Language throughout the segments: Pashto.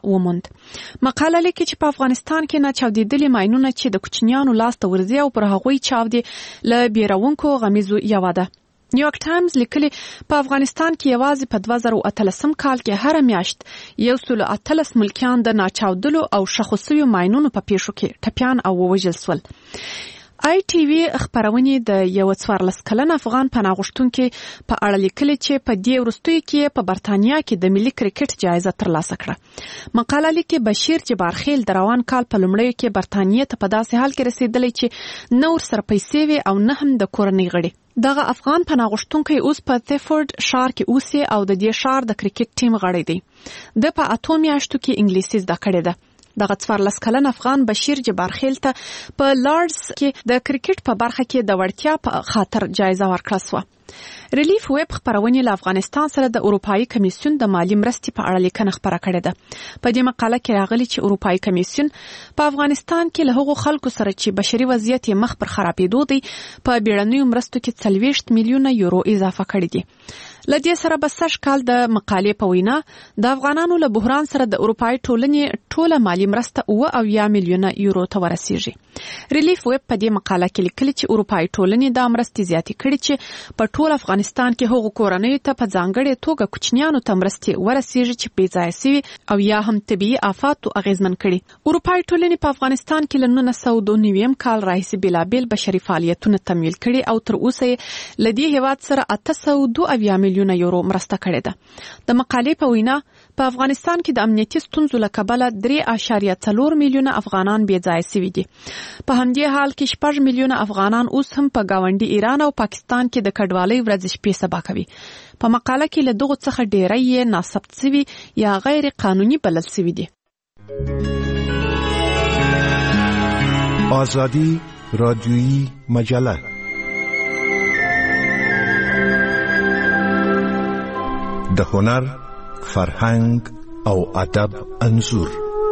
وموند. مقاله لیکي چې په افغانستان کې نه چاودېدلي ماینونه چې د کوچنیانو لاس ته ورځي او پر هغوی چاودي له بیرونکو غمیزو یوه ده. نیویارک ټایمز لیکلي په افغانستان کې یوازې په 2013 کال کې هر میاشت 113 ملکیان د ناچاودلو او شخو سویو ماینونو په پیښو کې ټپیان او ووژل سول. ITV خبرونه د یو 14 کلن افغان پناه غوښتونکي په اړه لیکلي چې په دې وروستیو کې په برتانیا کې د ملي کرکټ جایزه ترلاسه کړه. مقاله لیکي بشیر جبارخیل د روان کال په لومړیو کې برتانیا ته په داسې حال کې رسیدلی چې نه ورسره پیسې وي او نه هم د کورنۍ غړي. دغه افغان پناه غوښتونکی اوس په تیفورد ښار کې اوسي او د دې ښار د کرکټ ټیم غړی دی. د په 8 میاشتو کې انګلیسي زده کړې ده. دغه 14 کلن افغان بشیر جبارخیل ته په لارډز کې د کرکټ په برخه کې د وړتیا په خاطر جایزه ورکړه شوه. ریلیف ویب خبرونه له افغانستان سره د اروپאי کمیسیون د مالی مرستې په اړه لیکنه خبره کړې ده. په دې مقاله کې راغلي چې اروپאי کمیسیون په افغانستان کې له هغو خلکو سره چې بشري وضعیت یې مخ پر خرابېدو دی په بیړنیو مرستو کې 40 میلیونه یورو اضافه کړي دي. لدې سره به سږ کال د مقالې په وینا د افغانانو له بحران سره د اروپאי ټولنې ټوله مالی مرسته 9 میلیونه یورو ته ورسیږي. ریلیف ویب په دې مقاله کې لیکلي چې اروپאי ټولنې د مرستې زیاتې کړي چې په ټول افغانستان کې هغو کورنۍ ته په ځانګړې توګه کوچنیانو ته مرستې ورسیږي چې بې ځایه سوي او یا هم طبیعي آفاتو اغیزمن کړي. اروپאי ټولنې په افغانستان کې له 1992 کال راهیسې بېلابېل بشري فعالیتونه تمویل کړي او تر اوسه یې له دې هېواد سره 802 میلیونه یورو مرسته کړې ده. د مقالې په وینا په افغانستان کې د امنیتي ستونزو له کبله 3.4 میلیونه افغانان بې ځایه سوي دي. په همدې حال کې 6 میلیونه افغانان اوس هم په گاونډي ایران او پاکستان کې د کډوالۍ ورځ شپې سبا کوي. په مقاله کې له دغو څخه ډیری یې ناثبت سوي یا غیر قانوني بلل سوي دي. آزادی رادیویی مجله د هنر، فرهنګ او ادب انځور.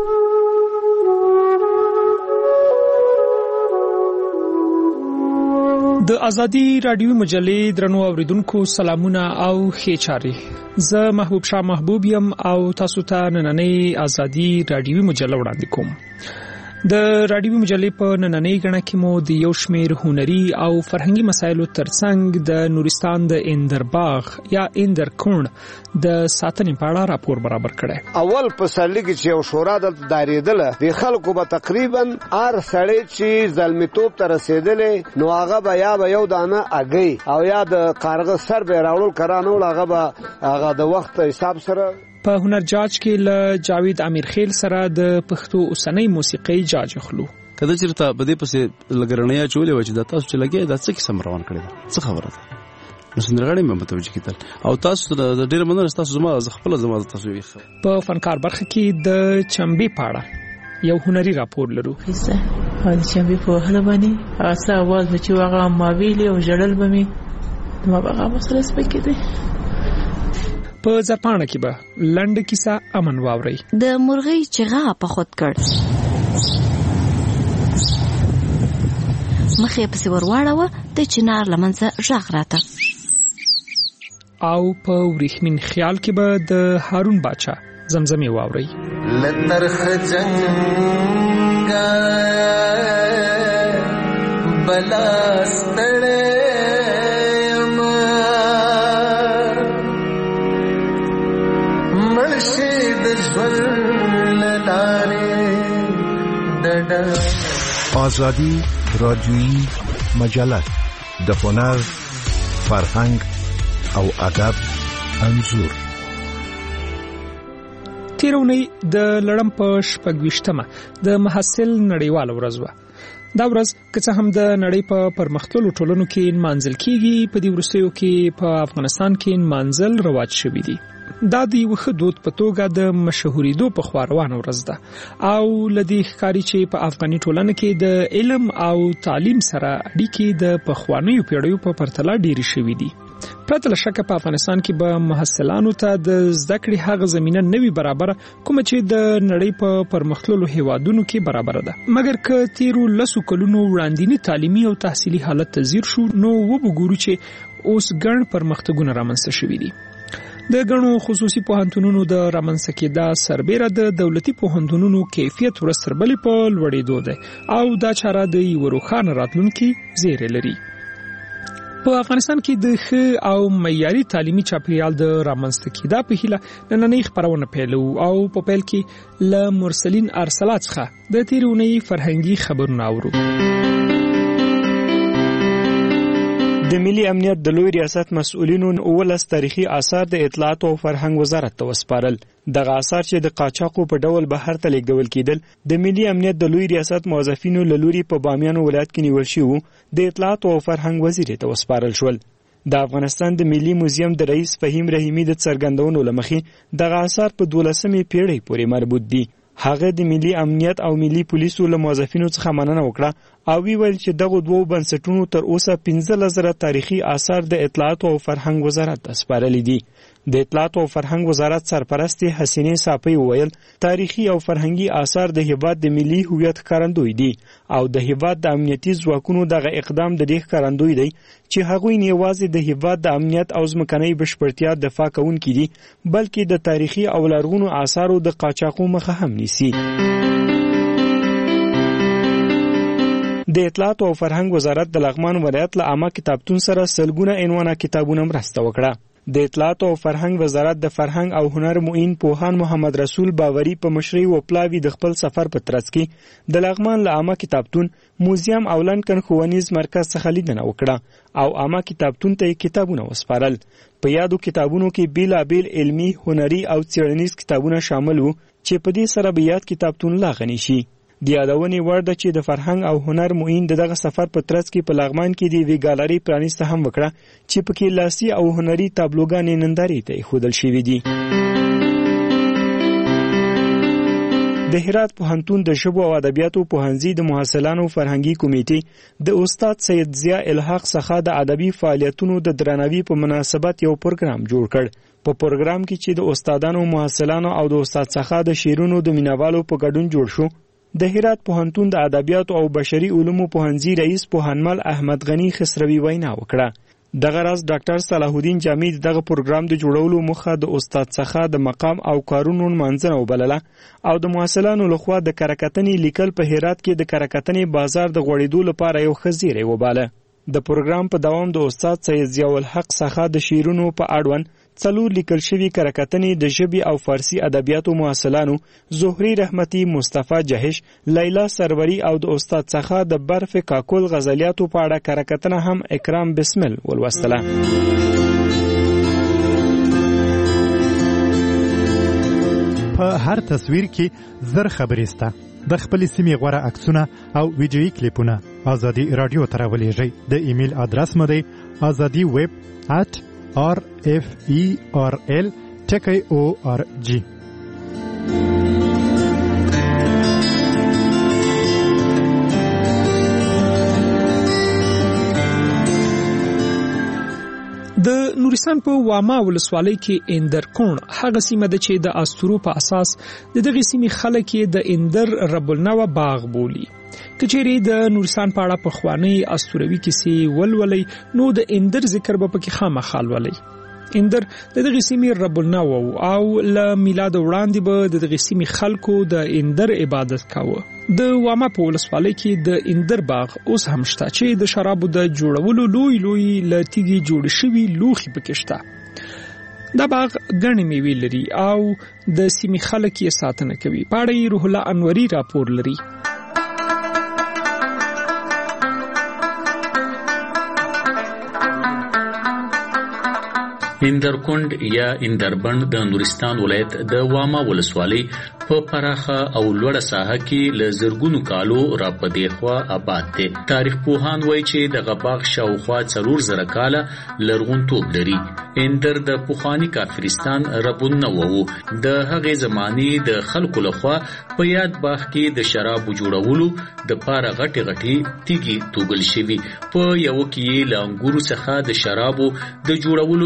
د ازادي رادیو مجلې درنو اوریدونکو سلامونه او ښه چاري. زه محبوب شاه محبوب يم او تاسو ته نننۍ ازادي رادیو مجله وړاندې کوم. د رادیو مجلې په نننۍ غړنه کې مو د یو شمېر هنري او فرهنګي مسایلو ترڅنګ د نورستان د اندرباغ یا اندرکون د ساتنې په اړه راپور برابر کړی. اول په سړی کې چې یو شورا د داریدله د خلکو به تقریبا هر سړی چې ظلمتوب ته رسیدلې نو هغه به یا یو دانه اگې او یا د کارغه سر به راوړل کرانو هغه د وخت حساب سره. په هنر جاج کې له جاوید امیر خیل سره د پښتو اوسنۍ موسیقۍ جاج خلو. کله چې ته په دې پسې لګرنیا چولې و چې د تاسو چې لګي دا څه قسم روان کړی دا څه خبره ده؟ نو سندرغاړي مې متوجه کیدل او تاسو د ډېر مننه تاسو زما خپل زما تاسو یې په فنکار برخه کې د چمبي پاړه یو هنري راپور لرو. قصه د چمبي په هله باندې هغه اواز چې هغه ما ویلي او جړل بمې نو هغه مسله سپکې ده. په زپانه کې به لنډ کیسه امن واوري. د مرغۍ چغا په خود کړ مخې پسې ورواړوه د چنار لمنځه غږ راته. او په ورېښمین خیال کې به د هارون باچا زمزمې واوري. لترخ جنگ بلاستړې آزادی رادیویی مجله د هنر، فرهنګ او ادب انځور. تیرونی د لړم په 26مه د محصل نړیوال ورځ و. دا ورځ که څه هم د نړۍ په پرمختللو ټولنو کې منځل کیږي، په دې وروستیو کې په افغانستان کې منځل رواج شوی دی. دا د یو خدود په توګه د مشهورېدو په خوا روانه ورځ ده او لدی ښکاری چې په افغاني ټولنه کې د علم او تعلیم سره اړیکې د پخوانیو پیړیو په پرتله ډېرې شوې دي. پرته له شکه په افغانستان کې به محصلانو ته د زده کړې هغه زمینه نه وي برابره کومه چې د نړۍ په پرمختللو هیوادونو کې برابره ده. مګر که تیرو 10 کلونو وړاندینی تعلیمي او تحصیلي حالت ته ځیر شو نو وګورو چې اوس ګڼ پرمختګونه رامنځته شوي دي. د غنو خصوصي پوهنتونونو د رامنځته کېدا سربېره د دولتي پوهنتونونو کیفیت ورستربلې په لوړېدو ده او دا چاره د یو روښانه راتلونکي زیری لري. په افغانستان کې د ښه او معیاري تعلیمي چاپیریال د رامنځته کېدا په هیله نننۍ خبرونه پیلو او په پیل کې له مرسلین ارسلات څخه د تیرونی فرهنګي خبرونه اورو. د ملي امنیت د لوی ریاست مسؤلینو 19 تاریخي آثار د اطلاعات او فرهنګ وزارت ته وسپارل. دغه آثار چې د قاچاقو په ډول بهر ته لیږدول کېدل د ملي امنیت د لوی ریاست موظفینو له لوري په بامیان ولایت کې نیول شوي د اطلاعات او فرهنګ وزیر ته وسپارل شول. د افغانستان د ملي موزیم د رئیس فهیم رحیمی د څرګندونو لمخې دغه آثار په 12مې پیړۍ پورې مربوط دي. هغه د ملي امنیت او ملي پولیسو له موظفینو څخه مننه وکړه او ویل چې دغه دوه بنسټونو تر اوسه 15,000 تاریخي آثار د اطلاعات او فرهنګ وزارت ته سپارلي دي. د اطلاعات او فرهنګ وزارت سرپرست حسینه صافی ویل تاریخي او فرهنګي آثار د هیواد د ملي هویت ښکارندوی دي او د هیواد د امنیتي ځواکونو دغه اقدام د دې ښکارندوی دی چې هغوی نه یوازې د هیواد د امنیت او ځمکنۍ بشپړتیا دفاع کوونکي دي بلکې د تاریخي او لرغونو آثارو د قاچاقو مخه هم نیسي. د اطلاعات او فرهنګ وزارت د لغمان ولایت له عامه کتابتون سره سلګونه عنوانه کتابونه مرسته وکړه. د اطلاعات او فرهنګ وزارت د فرهنګ او هنر معین پوهان محمد رسول باوري په مشرۍ و پلاوی د خپل سفر په ترڅ کې د لغمان له عامه کتابتون موزیم او لندن ښوونیز مرکز څخه لیدنه وکړه او عامه کتابتون ته کتابونه وسپارل. په یادو کتابونو کې بیلابیل علمي، هنري او څېړنیز کتابونه شامل وو چې په دې سره به یاد کتابتون لا غني شي. د یادونې وړ ده چې د فرهنګ او هنر معین دغه سفر په ترڅ کې په لغمان کې د وی ګالري پرانیسته هم وکړه چې پکې لاسي او هنري تابلوګانې نندارې ته ایښودل شوي دي. د هرات پوهنتون د ژبو او ادبیاتو پوهنځي د محصلانو فرهنګي کمیټې د استاد سید ضیا الحق څخه د ادبي فعالیتونو د درناوي په مناسبت یو پروګرام جوړ کړ. په پروګرام کې چې د استادانو، محصلانو او د استاد څخه د شعرونو د مینوالو په ګډون جوړ شو، د هرات پوهنتون د ادبیاتو او بشري علومو پوهنځي رئیس پوهنمل احمد غنی خسروي وینا وکړه. دغه راز ډاکټر صلاح الدین جامی دغه پروګرام د جوړولو مخه د استاد څخه د مقام او کارونو منځنه وبلله او د محصلانو لخوا د کرکټنې لیکل په هرات کې د کرکټنې بازار د غوړېدو لپاره یو خزیره وباله. د پروګرام په دوام د استاد سید ضیا الحق څخه د شعرونو په اړوند 4 لیکل شوي کرکټنې د ژبې او فارسی ادبیاتو محصلانو زهری رحمتي، مصطفی جهش، لیلا سروری او د استاد څخه د برف کاکل غزلیاتو په اړه کرکټنه هم اکرام بسمل ولوستله. په هر تصویر کې زر خبرې سته. د خپل سیمې غوره عکسونه او ویډیویي کلیپونه ازادي رادیو ته راولېږئ. د ایمیل ادرس مو دی azadi@refrl.org. د نورستان په واما ولسوالۍ کې اندرکون هغه سیمه ده چې د استورو په اساس دغه سیمې خلک د اندر رب النوى باغ بولي. کچېری د نورستان په اړه په خوانی استوروي کیسې ولولي نو د اندر ذکر به پکې خامخال ولي. اندر دغه سیمې رب النوى او ل میلاد وړاندې به دغه سیمې خلکو د اندر عبادت کاوه. د واما په ولسوالۍ کې د اندر باغ اوس هم شته چې د شرابو د جوړولو لوی لتیږي جوړ شوی لوخي پکې شته. دا باغ غنی میوي لري او د سیمې خلک یې ساتنه کوي. پاړی روح الله انوري راپور لري. اندرکند یا اندربند د نورستان ولایت د واما ولسوالۍ په پراخه او لوړه ساحه کې له زرګونو کالو را پدې خوا آباد دي. تاریخ پوهان وایي چې د غباغ شاوخوا 4,000 کاله لرغونتوب لري. اندر د پخوانی کافرستان رب النوى د هغې زمانې د خلکو لخوا په یاد باغ کې د شرابو جوړولو د پاره غټي تیږي توګل شوی. په یو کې له انګورو څخه د شرابو د جوړولو کوچنی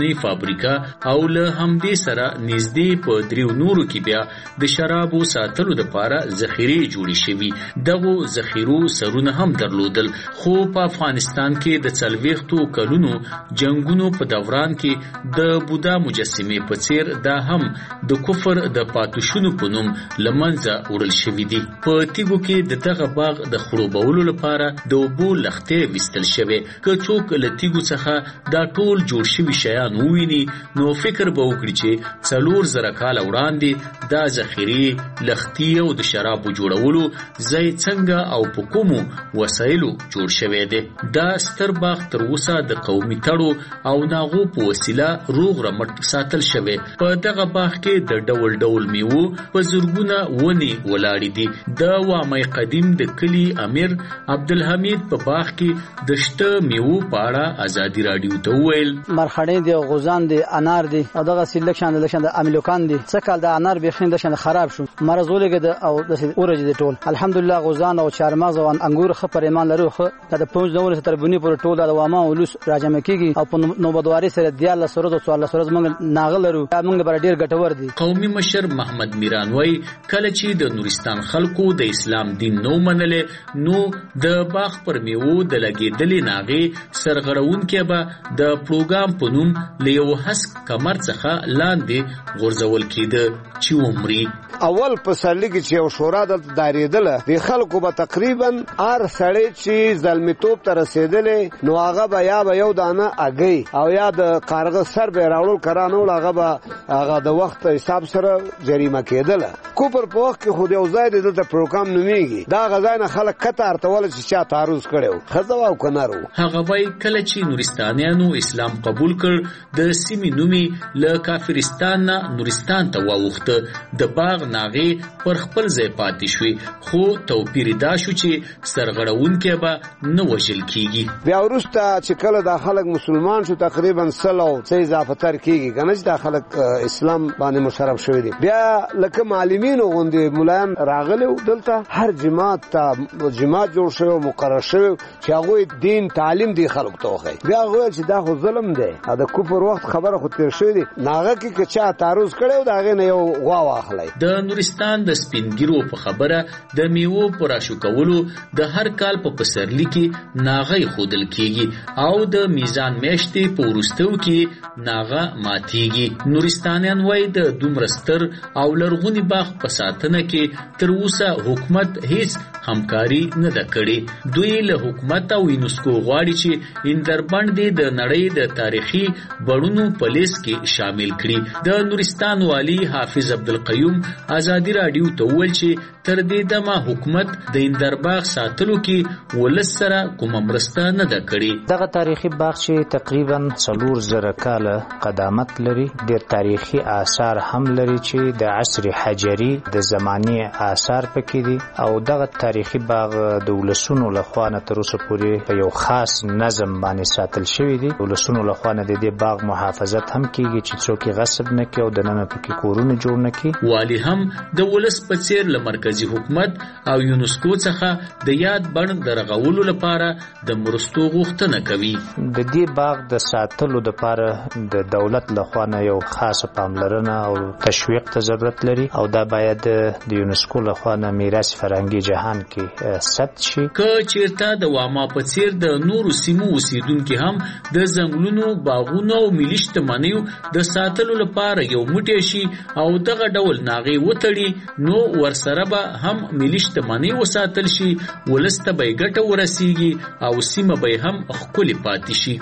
کوچنۍ فابریکه او له همدې سره نږدې په 3 نورو کې بیا د شرابو ساتلو لپاره ذخیرې جوړې شوي. دغه ذخیرو سرونه هم درلودل، خو په افغانستان کې د 40 کلونو جنگونو په دوران کې د بودا مجسمې په څیر دا هم د کفر د پاتوشونو په نوم لمنځه وړل شوي دي. په تیګو کې د دغه باغ د خړوبولو لپاره د اوبو لختې وستل شوي. که څوک له تیګو څخه دا ټول جوړ شوي شیان وویني نو فکر به وکړي چې 4000 کاله وړاندې دا ذخیرې لختي او د شرابو جوړولو ځای څنګه او په کومو وسایلو جوړ شوی دی. دا ستر باغ تر اوسه د قومي تړو او ناغو په وسیله روغ رمټ ساتل شوی. په دغه باغ کې د ډول ډول میوو په زرګونه ونې ولاړې دي. د وامای قدیم د کلی امیر عبدالحمید په باغ کې د شته میوو په اړه ازادي راډیو ته وویل مرخړې دي، غوزان دي، انار دي او دغه سیلکشن د امیلوکان دي. څه کال د انار بخښنه د شنه خراب شو، مرز ولګید او د اورج دي ټول. الحمدلله غوزان او چارمغز او انګور خ پر ایمان لرو. خو د 5 نور تر بونی پر ټول د وامه ولوس راجمه کیږي او په نوبدواري سره دیاله سره د 14 موږ ناغلرو موږ بر ډیر ګټور دي. قومي مشر محمد میران وای کله چې د نورستان خلکو د اسلام دین نو منلې نو د باغ پر میوو د لګیدلې ناغي سرغړون کې به د پروګرام په نوم لیو حسک کمر څخه لاندې غورځول کېده چې عمرې اول په سرلی کې چې یو شورا د دایریدله د خلکو به تقریبا ار سړی چې ظلمتوب ته رسیدلې نو هغه به یا به یو دانه اگې او یا د کارغه سر به راوړل کرانو هغه به هغه د وخت حساب سره جریمه کېدله. کوپر په وخت کې خو یو ځای د پروګرام نومیږي دا غځای نه خلک کته ارتول چې چا تعرض کړو خزوا او کنارو. هغه وای کله چې نورستانیانو اسلام قبول کړ د سیمې نومي له کافرستان نه نورستان ته واوښته. د باغ ناغي پر خپل ځای پاتې شوی، خو توپیر دا شو چې سرغړونکي به نه وژل کیږي. بیا وروسته چې کله د خلک مسلمان شو تقریبا 100 اضافه تر کیږي کنه چې د خلک اسلام باندې مشرف شوی دي. بیا لکه معلمین غوندې مولایان راغلي دلته هر جماعت ته جماعت جوړ شوی مقرر شوی چې هغه دین تعلیم دی خلک ته وخی. بیا هغه چې دا خو ظلم دی دا کوپر وخت خبره خو تیر شوی دی ناغه کې چا تعرض کړو دا غي نه یو غوا واخلای. د نورستان د سپینګیرو په خبره د میوو پراشو کولو د هر کال په پسرلی کې ناغه خودل کیږي او د میزان میاشتې په ورستو کې ناغه ماتيږي. نورستانیان وای د دومرستر او لرغونی باغ په ساتنه کې تر اوسه حکومت هیڅ همکاري نه ده کړې. دوی له حکومت او یونسکو غواړي چې اندربند د نړۍ د تاریخي بڼونو په لیست کې شامل کړي. د نورستان والی حافظ عبدالقیوم ازادي راډیو ته وویل چې تر دې دمه حکومت د اندرباغ ساتلو کې ولس سره کومه مرسته نه ده کړې. دغه تاریخي باغ چې تقریبا 4000 کاله قدامت لري، ډېر تاریخي آثار هم لري چې د عصر حجري د زمانې آثار پکې دي او دغه تاریخي باغ د ولسونو لخوا نه تر اوسه پورې په یو خاص نظم باندې ساتل شوی دی. ولسونو لخوا نه د دې باغ محافظت هم کیږي چې څوک غصب نه کوي او د نن پکې کورونه جوړ نه کوي. والی هم د ولس په څیر له مرکزی حکومت او یونسکو څخه د یاد بڼ درغولو لپاره د مرستو غوښتنه کوي. د دې باغ د ساتلو لپاره د دولت لخوا نه یو خاصه پاملرنه او تشویق ته ضرورت لري او دا باید د یونسکو لخوا نه میراث فرهنګي جهان کې ثبت شي. که چیرته د واما په څیر د نورو سیمو اوسیدونکو هم د ځنګلونو باغونو او ملي شتمنیو د ساتلو لپاره یو موټی شي او دغه ډول ناغي وتړي نو ورسره به هم ملي شتمنۍ وساتل شي، ولس ته به ګټه ورسیږي او سیمه به هم ښکلې پاتې شي.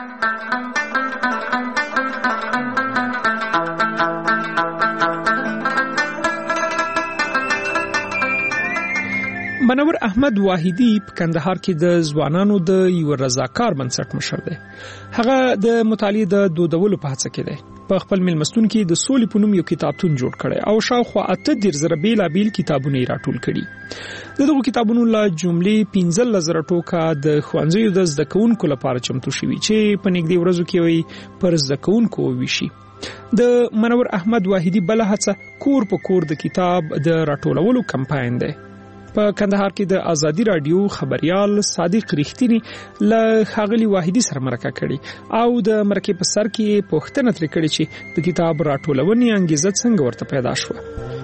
منور احمد واحدی په کندهار کې د ځوانانو د یو رضاکار بنسټ مشر دی. هغه د مطالعې د دودولو په هڅه کې دی. په خپل ملمستون کې د سولې په نوم یو کتابتون جوړ کړي او شاوخوا 18 بیلابیل کتابونه یې راټول کړي. دغه کتابونو لا جملې 15000 ټوکه د ښوونځیو د زده کوونکو لپاره چمتو شوي چې په نږدې ورځو کې وي پر زده کوونکو وویشي. د منور احمد واحدی بل هڅه کور په کور د کتاب د راټولولو کمپاین دی. په کندهار کې د ازادي رادیو خبريال صادق رښتینی له ښاغلي واحدي سره مرکه کړي او د مرکه په سر کې پوښتنه ترې کړې چې د کتاب راټولونې انګیزه څنګه ورته پیدا شوه.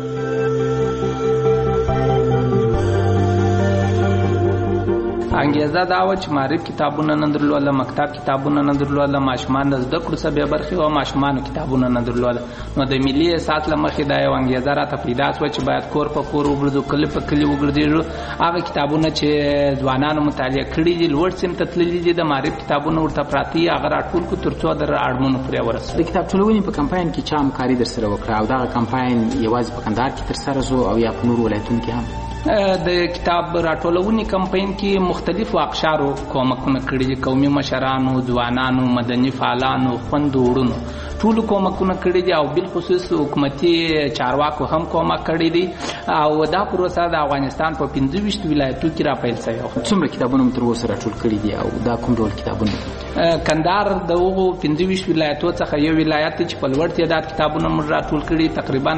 انګیزه دا و چې معرف کتابونه نه درلوده، مکتب کتابونه نه درلوده، ماشومان د زده کړو څخه برخې او ماشومان کتابونه نه درلوده. نو د ملي احساس لمخې دا یو انګیزه راته پیدا شوه چې باید کور په کور وګرځو، کلی په کلی وګرځو، هغه کتابونه چې ځوانانو مطالعه کړي دي لوړ سیم ته تللي دي د معرف کتابونه ورته پراته دي، هغه راټول کړو ترڅو د اړمنو پورې ورسوي. د کتاب ټولونې په کمپاین کې چا همکاري در سره وکړه او دا کمپاین یوازې په کندهار کې تر سره شو او یا په نورو ولایتونو کې هم؟ د کتاب راټولونې کمپاین کې مختلفو اقشارو کومکونه کړي دي، قومي مشرانو، ځوانانو، مدني فعالانو، خویندو وروڼو ټول کومکونه کړي دي او بالخصوص حکومتي چارواکو هم کومک کړي دي او دا پروسه د افغانستان په 25 ولایتونو کې راپیل شوی. څومره کتابونه تر اوسه راټول کړي دي او دا کوم ډول کتابونه دي؟ کندهار د هغو 25 ولایتونو څخه یو ولایت چې په لوړ تعداد کتابونه موږ راټول کړي، تقریبا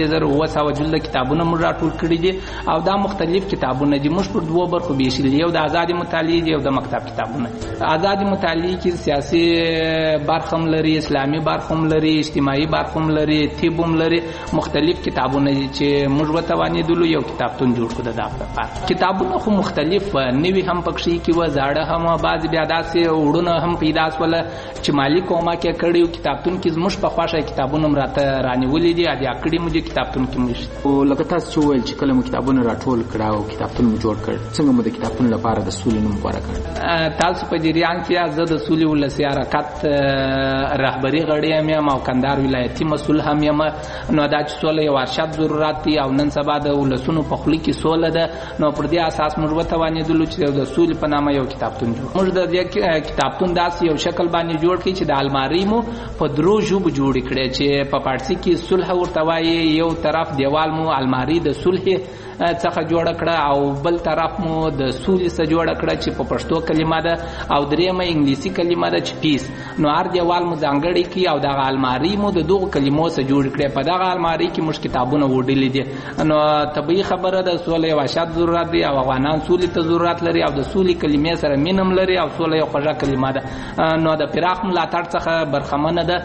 8900 جلد کتابونه موږ راټول کړي دي او دا مختلف کتابونه دي. موږ پر دوه برخو ویشل دي، یو د آزادي مطالعه دی او د مکتب کتابونه. آزادي مطالعه کې سیاسي برخه هم لري، اسلامي برخه هم لري، اجتماعي برخه هم لري، طب هم لري، مختلف کتابونه دي چې موږ وتوانیدلو یو کتابتون جوړ کړو. د دغه کتابونه خو مختلف نوي هم پکښې کې و، زاړه هم، بعض بیا داسې وړونه هم پیدا شول چې مالی کومک یې کړی و. کتابتون کې زموږ په خوښه کتابونه هم راته رانیولي دي، اډیا کړي مو دي کتابتون کې موږ. او لکه تاسو چې وویل چې کله مو کتابونه راټول کړه او کتابتون مو جوړ کړ، څنګه مو د کتابتون لپاره د سولې نوم غوره کړ؟ تاسو په جریان کې زه د سولې ولسي حرکت رهبري غړی یم او کندهار ولایتي مسؤل هم یم. نو دا چې سوله یو ارشد ضرورت دی او نن سبا د ولسونو په خولي کې سوله ده، نو پر دې اساس موږ وتوانیدلو چې د سولې په نامه یو کتابتون جوړ. موږ د دې کتابتون داسې یو شکل باندې جوړ کړی چې د المارۍ مو په درو ژبو جوړې کړې چې په فارسي کې صلح ورته وایي، یو طرف دیوال مو المارۍ د صلح څخه جوړه کړه او بل طرف مو د سولې څخه جوړه کړه چې په پښتو کلمه ده او دریمه انګلیسي کلمه ده چې پیس. نو هر دیوال مو ځانګړی کی او دغه المارۍ مو د دوه کلمو څخه جوړ کړه. په دغه المارۍ کې موږ کتابونه وډلې دي. نو طبيعي خبره ده سولې او شاد ضرورت دی او افغانان سولې ته ضرورت لري او د سولې کلمې سره مینم لري او سولې یو خوږه کلمه ده. نو د پراخ ملاتړ څخه برخمنه ده،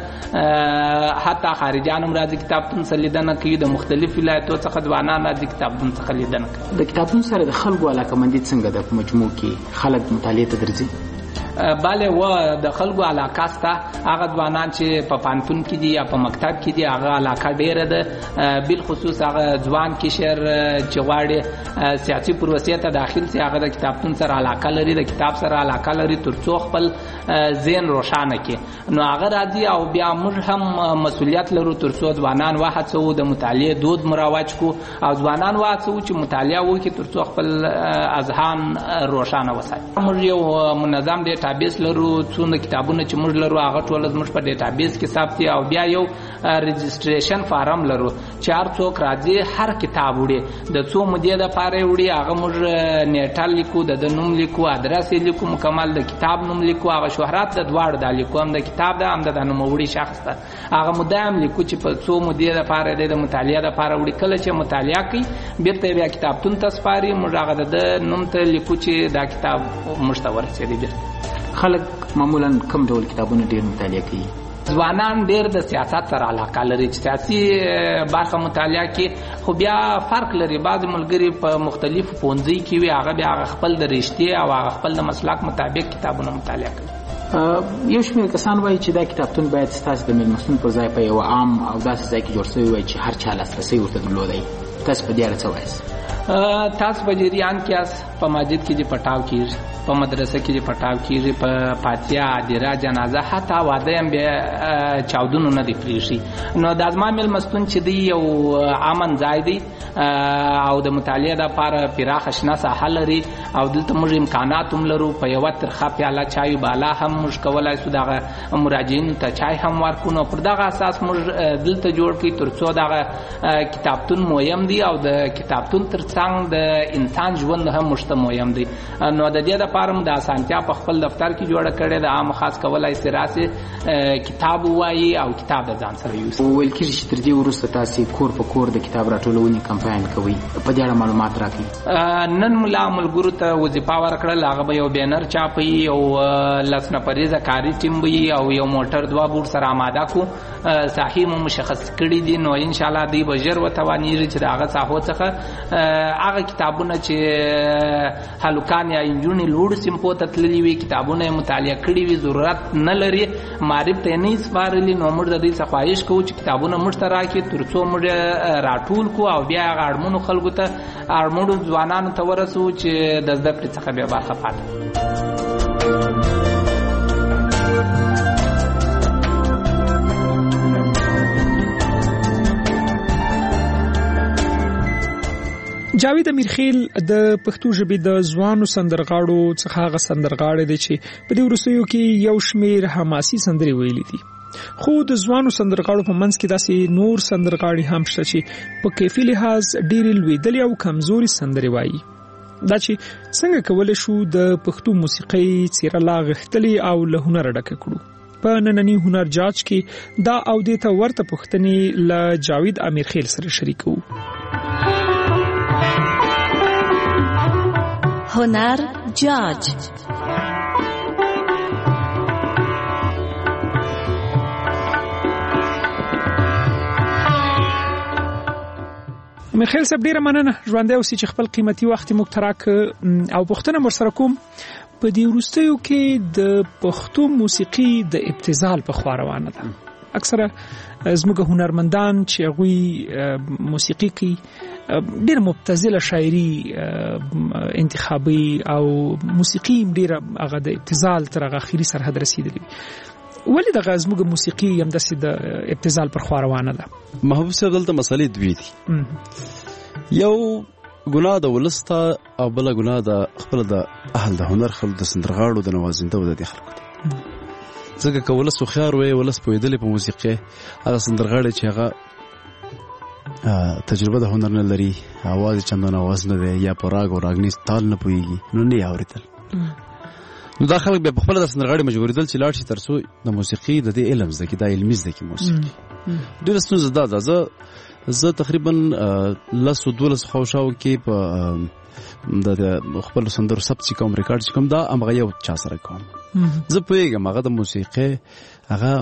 حتی خارجان هم راځي کتابتون څخه لیدنه کوي، د مختلف ولایتونو څخه ځوانان راځي کتابتون څخه لیدنه کوي. د کتابتون سره د خلکو علاقمندي څنګه ده؟ په مجموع کې خلک مطالعه ته درځي؟ بله و د خلکو علاقه سته، هغه ځوانان چې په پانتون کې دي یا په مکتب کې دي هغه علاقه ډیره ده. بالخصوص هغه ځوان کشر چې غواړي سیاسي پروسې ته داخل شي هغه د کتابتون سره علاقه لري، د کتاب سره علاقه لري ترڅو خپل ذهن روښانه کړي. نو هغه راځي او بیا موږ هم مسؤلیت لرو ترڅو ځوانان وهڅوو د مطالعې دود مروج کو او ځوانان وهڅوو چې مطالعه وکړي ترڅو خپل اذهان روښانه وساتي. موږ یو منظم ډیټابیس لرو، څونه کتابونه چې موږ لرو هغه ټول زموږ په ډیټابیس کې ثبت دي او بیا یو رجسټریشن فارم لرو چې هر څوک راځي هر کتاب وړي د څو مودې لپاره وړي، هغه موږ نیټه لیکو، د نوم لیکو، ادرس لیکو، مکمل د کتاب نوم لیکو، هغه شهرت د دواړو د لیکو، هم د کتاب ده هم د نوموړي شخص ته هغه مدام لیکو چې په څو مودې لپاره د مطالعه لپاره وړي. کله چې مطالعه کوي بیرته بیا کتابتون ته سپاري، موږ هغه د نوم ته لیکو چې دا کتاب موږ ته ورسېدی. بیرته خلک معمولا کوم ډول کتابونه ډیر مطالعه کوي؟ ځوانان ډیر د سیاست سره علاقه لري چې سیاسي برخه مطالعه کوي، خو بیا فرق لري. بعض ملګري په مختلفو پونځي کې وي، هغه بیا خپل د رښتیا او هغه خپل د مسلک مطابق کتابونه مطالعه کوي. یو شمېر کسان وایي چې دا کتابتون باید ستاسو د میلمستون پر ځای په یو عام او داسې ځای کې جوړ شوی وای چې هر چا لاسرسی ورته درلودی. تاسو په دې اړه څه وایئ؟ تاسو په جریان کې په مسجد کې چې پټاو کیږي، په مدرسه کې چې پټاو کیږي، په فاتحه، عادره، جنازه، حتی واده هم بیا چاودنو نه دی پرېښي. نو د ازما میلمستون چې دی یو امن ځای دی او د مطالعې لپاره پراخه شنه ساحه لري او دلته موږ امکانات هم لرو. په یوه ترخه پیاله چای بالا هم موږ کولی شو دغه مراجعینو ته چای هم ورکړو. نو پر دغه اساس موږ دلته جوړ کړي ترڅو دغه کتابتون مهم دی او د کتابتون ترڅنګ د انسان ژوند هم موږ ته مهم دی. نو د دې لپاره د اسانتیا په خپل دفتر کې جوړه کړې ده. عام خاص کولای سي راسي کتاب وایي او کتاب د ځان سره یوسي. ویل کېږي چې تر دې وروسته تاسو کور په کور د کتاب راټولونې کمپاین کوي، په دې اړه معلومات راکړئ. نن ملا ملګرو ته وظیفه ورکړل، هغه به یو بینر چاپي او لس نفریزه کاري ټیم وي او یو موټر 2 بوټ سره آماده کو. ساحې مو مشخص کړي دي، نو ان شاء الله دی به ژر وتوانیږي چې هغه ساحو څخه هغه کتابونه چې هلکان یا انجونې لوړ سیمپو ته تللي وي کتابونه مطالعه کړي وي، ضرورت نه لري معرف ته نه سپارلي، نو موږ د دې څخه خواهش کوو چې کتابونه موږ ته راکړي تر څو موږ راټول کو او بیا هغه اړمنو خلکو ته اړمنو ځوانانو ته ورسو چې د زده کړې څخه بیا برخه پاتې. جاوید امیرخیل د پښتو ژبې د ځوانو سندرغاړو څخه هغه سندرغاړی دی چې په دې وروستیو کې یو شمېر حماسي سندرې ویلي دي، خو د ځوانو سندرغاړو په منځ کې داسې نور سندرغاړي هم شته چې په کیفي لحاظ ډېرې لوېدلې او کمزوري سندرې وایي. دا چې څنګه کولی شو د پښتو موسیقۍ څیره لا غښتلې او له هنره ډکه کړو. په ننني هنر جاج کې دا او دې ته ورته پوښتنې له جاوید امیرخیل سره شریکو. هنر جاج. میخیل صاحب ډیره مننه ژوندۍ اوسئ چې خپل قیمتي وخت موږ ته راکړ او پوښتنه ورسره کوم په دې وروستیو کې د پښتو موسیقي د ابتذال په خوا روانه ده. اکثره زموږ هنرمندان چې هغوی موسیقي کوي ډېر مبتذله شاعري انتخابي او موسیقي ډېره هغه د ابتذال تر هغه اخري سرحد رسیدلي. ولې دغه زموږ موسیقي همداسې د ابتذال پر خوا روانه ده؟ محبوب صاحب دلته مسئلې دوې دي. یو ګناه د ولس ته او بله ګناه د خپله د اهل د هنر خلکو د سندرغاړو د نوازنده د دې خلکو دي. ځکه که ولس هوښیار وی، ولس پوهېدلی په موسیقۍ، هغه سندرغاړی چې هغه تجربه د هنر نه لري، اواز یې چندان اواز نه دی یا په راګ او راګنیز تال نه پوهېږي، نو نه یې اورېدل. نو دا خلک بیا په خپله د سندرغاړي مجبورېدل چې لاړ شي تر څو د موسیقي د دې علم زده کړي، دا علمي زده کړي موسیقي. ډېره ستونزه دا ده. زه تقریبا 10-12 خواوشاو کې په د خپل سندرو ثبت چې کوم ریکارډ چې کوم دا همغه یو چا سره کوم. زه پوهېږم هغه د موسیقۍ هغه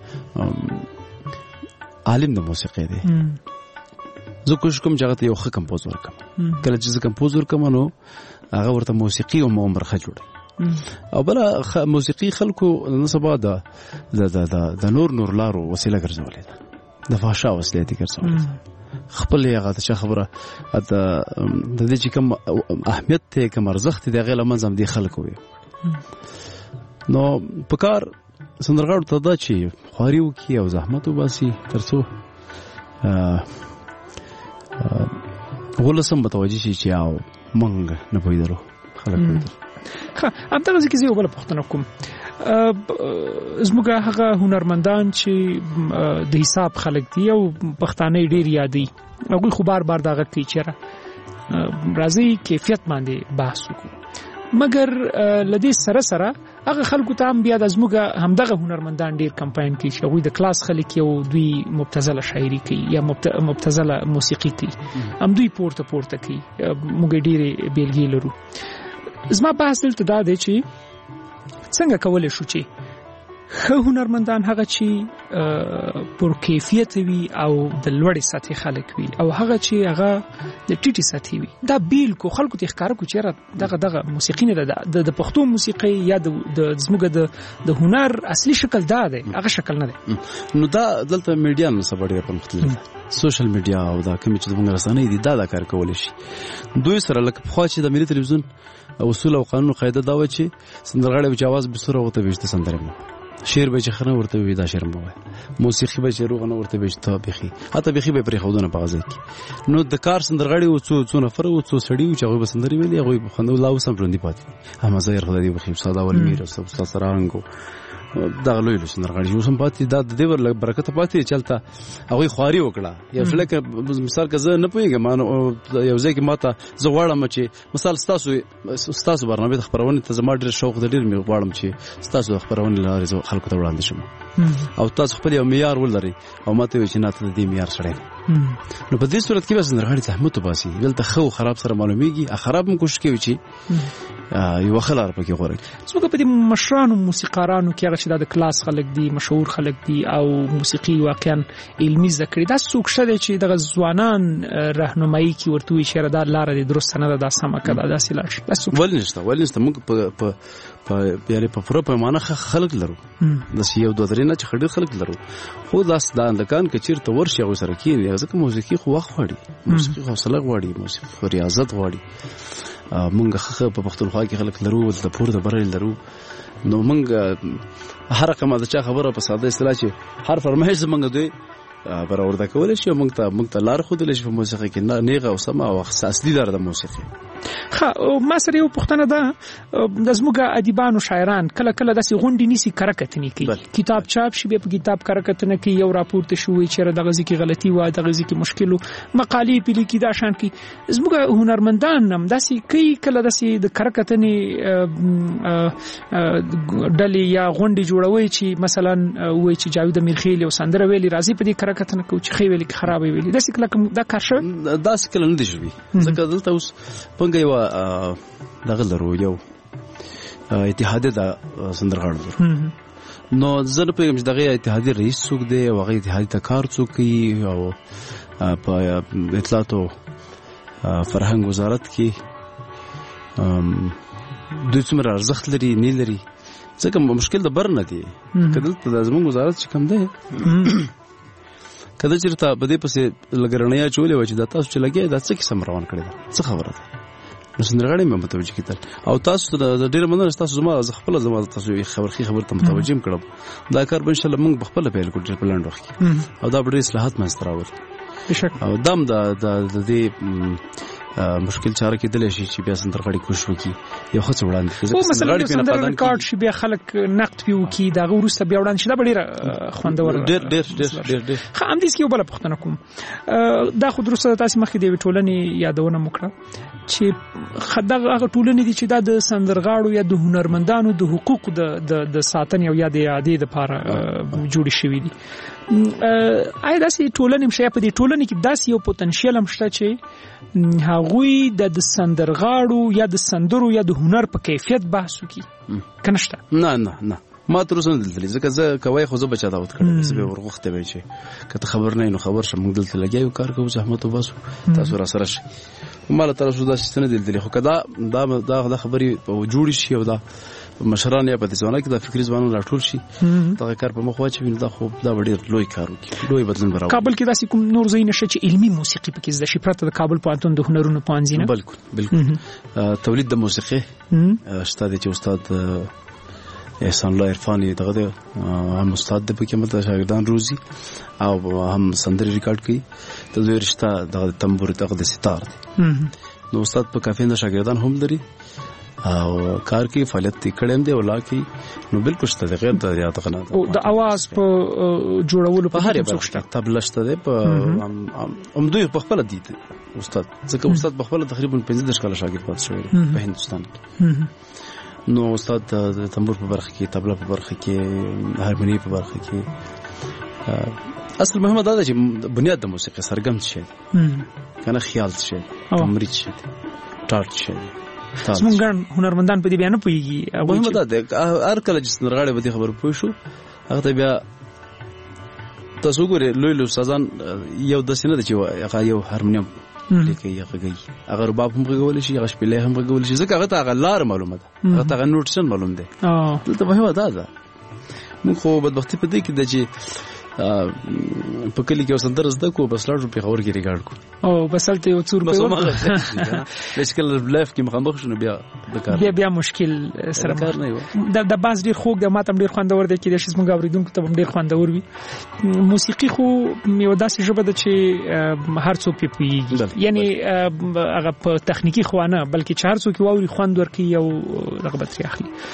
عالم د موسیقۍ دی. زه کوشش کوم چې هغه ته یو ښه کمپوز ورکړم. کله چې زه کمپوز ورکړم نو هغه ورته موسیقي او برخه جوړوي. او بله موسیقي خلکو نن سبا د نور لارو وسیله ګرځولې ده، د فحشا وسیله دې ګرځولې ده. خپل هغه د چا خبره د دې چې کوم اهمیت ته کوم ارزښت دی هغې له منځه همدې خلکو وي. نو په کار سندرغاړو ته دا چې خواري وکړي او زحمت وباسي تر څو ولس هم متوجه شي چې او موږ نه پوهېدلو، خلک پوهېدل. همدغه ځای کې زه یو بله پوښتنه کوم. زموږ هغه هنرمندان چې د حساب خلک دي او پښتانه ډېر یادوي، هغوی خو بار دغه کوي چې راځي کیفیت باندې بحث وکړو، مګر له دې سره هغه خلکو ته هم بیا د زموږ همدغه هنرمندان ډېر کمپاین کوي چې هغوی د کلاس خلک یو دوی مبتذله شاعري کوي یا مبتذله موسیقي کوي، همدوی پورته کوي. موږ ډېرې بیلګې لرو. زما بحث دلته دا دی چې څنګه کولی شو چې ښه هنرمندان هغه چې پر کیفیت وي او د لوړې سطحې خلک وي او هغه چې هغه د ټیټې سطحې وي، دا بیل کو خلکو ته ښکاره کو چې دغه موسیقي نه ده، د پښتو موسیقۍ یا د زموږ د هنر اصلي شکل دا دی، هغه شکل نه دی. نو دا دلته میډیا نو سبا ډېره پرمختللې ده، سوشل میډیا او دا کومې چې زموږ رسنۍ دي دا کار کولی شي. دوی سره لکه پخوا چې د ملي تلویزیون اصول او قانون قاعده دا و چې سندرغاړی به چې اواز بسوره ورته ویشته سندره مو، شعر به چې ښه نه ورته وي دا شعر مو وایه، موسیقي به چې روغه نه ورته ویشته بیخي حتی بیخي به یې پرېښودونه په غځای کې. نو د کار سندرغاړي و څو نفره و څو سړي و چې هغوی به سندرې ویلې، هغوی به خنده لا اوس هم ژوندي پاتې دي. احمد ظاهر خدای دې وبخښي، استاد اول میر، استاد سرهنګ دا لوی سندرغاړي یو سم پاتې دا د دیور لږ برکت پاتې چلته هغه خواري وکړه یا فلک مثال که نه پوهیږم یو ځای کې ماته زه غواړم چې مثال ستاسو برنامه د خبرونه ته زما ډېر شوق د ډېر مې غواړم چې ستاسو د خبرونه لارې خلکو ته وړاندې شم او تاسو خپل یو معیار ولرئ او ماته وایي چې نه ته د دې معیار سره نو په دې صورت کې به سندرغاړي زحمت وباسي دلته خو خراب سره معلومیږي خراب هم کوشش کوي چې یو خلار پکې غوړي څنګه په دې مشرانو موسیقارانو کې هغه چې د کلاس خلک دي مشهور خلک دي او موسیقي واقعا علمي ذکر دا څوک شته چې د ځوانان راهنمایي کوي ورته وي چې دا لار دې درست نه ده دا سم کړه دا سیلار ولنسته موږ په پروپه معنا خلک لرو د یو دوه درې نه چې خډیر خلک لرو خو دا اندکان کې چیرته ورشي او سره کې ځکه موسیقي خو وخت غواړي موسیقي حوصله غواړي موسیقي ریاضت غواړي مونږ په پښتونخوا کې خلک لرو د پور د برل لرو نو مونږ هر رقم د چا خبره په ساده اصطلاح چې هر فرمایش مونږ دوی برابر کول شي مونږ ته لار خو د لږ په موسیقي کې نیغه او سما او اصلي لار د موسیقي ما سره یو پښتنه ده د زموږ ادیبانو شاعران کله کله داسې غونډې نیسي کرکتنی کوي کتاب چاپ شي به په کتاب کرکتنه کوي یو راپورته شوی چې د غزي کې غلطي و د غزي کې مشکل مقالې پیلي کې دا شان کی زموږ هنرمندان هم داسې کوي کله داسې د کرکتنی ډلې یا غونډې جوړوي چې مثلا وایي چې جاوید امیرخیل یو سندره ویلي راځي په دې کرکتنه کوي چې خې ویلي خراب ویلي داسې کله دا کار شوی داسې کله نه دی شوی ځکه دلته اوس یو دغه لرو یو اتحاد د سندرغاړو نو زه نه پوهیږم چې دغه اتحادي رئیس څوک دی او هغه اتحادي ته کار څوک کوي او په اطلاعات او فرهنګ وزارت کې دوی څومره ارزښت لري نه لري ځکه مشکل د بر نه دی که دلته د زموږ وزارت چې کم دی کله چې ته بده پسې لګرنیا چولې و چې د تاسو چې لګي دا څه قسم روان کړی دا څه خبره ده نو سندرغاړي مې متوجه کیدل او تاسو د ډېر مننه تاسو زما خپل تاسو خبر ته متوجه کړم دا کار به ان شاء الله موږ خپل پیل کوو په لاندې وخت کې او دا ډېر اصلاحات مې ستراول بشک او دام د دې مشکل چاره کې دلې شي چې بیا سندرغاړي کوشش وکړي یو څه وړاندې او مثلا سندر ریکارډ شي بیا خلک نقد پیو کی دا ورسته بیا وړاندې شي دا ډېر خوندور ډېر هم دې کې بل پښتنه کوم دا خو درسته تاسو مخکې دی ټولنې یادونه وکړه چې خدغه ټولنې دي چې دا د سندرغاړو یا د هنرمندانو د حقوق د ساتنې او یا د عادي لپاره جوړ شوی دي آیا داسې ټولنې مشه په دې ټولنې کې داسې یو پوتنشل هم شته چې هغوی د سندرغاړو یا د سندرو یا د هنر په کیفیت بحث وکړي کنهشته نه ما تر اوسه دلته ځکه زه کوي خو زه بچا داوت کړم زه به ورغخته وای چې کته خبر نه نو خبر شم موږ دلته لګیو کار کوو زحمت وباسو تاسو را سره شي مال تر اوسه دا ستنه دلته خو کدا دا خبري جوړ شي او دا مشران یا په ځوانه کې د فکري ځوانانو راټول شي دا کار په مخ واچوي دا خو دا ډېر لوی کار وکړي لوی بدلون براوړي کابل کې داسې کوم نور ځای نشه چې علمي موسیقي پکې زده شي پرته د کابل پوهنتون د هنرونو پوهنځي نه بالکل تولید د موسیقي استاد چې استاد احسان الله عرفاني دغه هم استاد د پکې مت شاګردان روزي او هم سندري ریکارډ کوي د دوی رشتہ د تنبور دغه د ستار نو استاد په کافي نه شاګردان هم لري او کار کې فعالیت کړم دی ولا کې نو بالکل شته د غیر د ریاضت غنا او د اواز په جوړولو په هر څه شته تبله شته دی په دوی په خپل دي استاد ځکه استاد په خپل تقریبا 15 کال شاګرد پات شوی په هندستان کې نو استاد د تنبور په برخه کې تبله په برخه کې هارمونی په برخه کې اصل مهمه دا ده چې بنیاد د موسیقي سرګم شي کنه خیال شي تمرید شي ټارټ شي څنګه هنرمندان په دې بیان پويږي مهمه ده هر کله چې سندرغاړي به دې خبر پوي شو هغه ته بیا تاسو ګورئ لوی سازان یو د سینې د چې هغه یو هارمونیم لیکي هغه اگر رباب هم غوول شي هغه شپله هم غوول شي ځکه هغه ته غلار معلومه ده هغه ته نوټشن معلوم ده دلته مهمه ده موږ خو بدبختی په دې کې د چې په کلی کې وسندر زده کو بس لاړو په خبر کې ریکارډ کو او بسلته یو څور په مشکل لایف کې مخامخ شنو بیا مشکل سره کار نه و د باز ډیر خوږ د ماته ډیر خوندور دی چې د شیز مونږ اوریدونکو ته ډیر خوندور وي موسیقي خو یو داسې ژبه ده چې هر څوک په پیږي یعنی هغه په تخنیکی خوانه بلکې هر څوک واوري خوند ورکي او رغبت اخلي